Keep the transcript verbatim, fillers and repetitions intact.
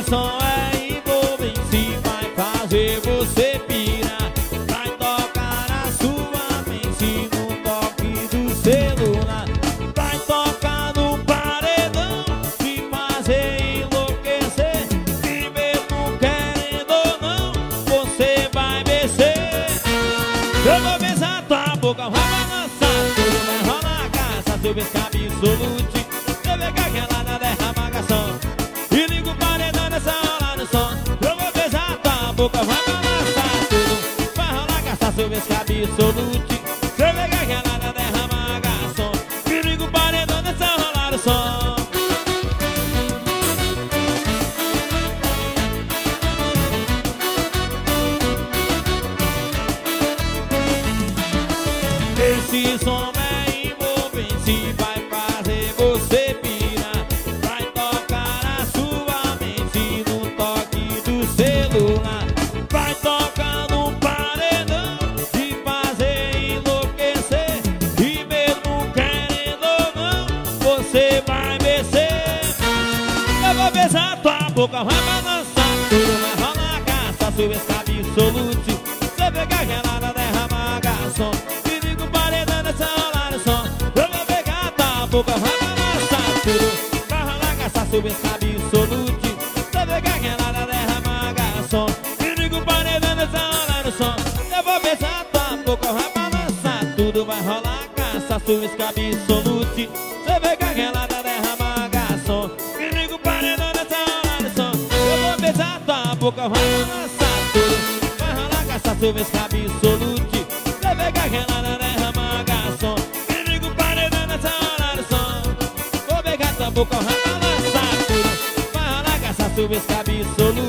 som é envolvente, vai fazer você pirar. Vai tocar a sua mente no toque do celular. Vai tocar no paredão, te fazer enlouquecer. E mesmo querendo ou não, você vai mexer. Eu vou beijar tua boca, vai balançar, tudo vai rolar caça, seu beijo absolute. Eu vou pegar aquela na derramagação e ligo o paredão nessa rola no som. Eu vou beijar tua boca, vai balançar, tudo vai rolar caça, seu beijo absolute. Eu vou pegar aquela na derramagação e ligo o paredão nessa rola no som. Esse som é envolvente, vai fazer você pirar. Vai tocar a sua mente no toque do celular. Vai tocar no paredão, te fazer enlouquecer. E mesmo querendo ou não, você vai mexer. Eu vou beijar tua boca, vai balançar, tudo vai rolar caça, seu escape absolute. Você pegar aquela na derramagação, boca vai balançar, tudo vai rolar caça, seu escape absolute. Você pegar aquela na derramagação e liga o paredão nessa rola no som. Eu vou beijar tua boca, vai balançar, tudo vai rolar caça, seu escape absolute. Você pegar aquela na derramagação e liga o paredão nessa rola no som. Eu vou beijar tua boca, vai balançar, tudo vai rolar caça, seu escape absolute. Você pegar aquela na derramagação e liga o paredão nessa rola no som. Boca vai balançar, tudo vai rolar caça, seu escape absolute.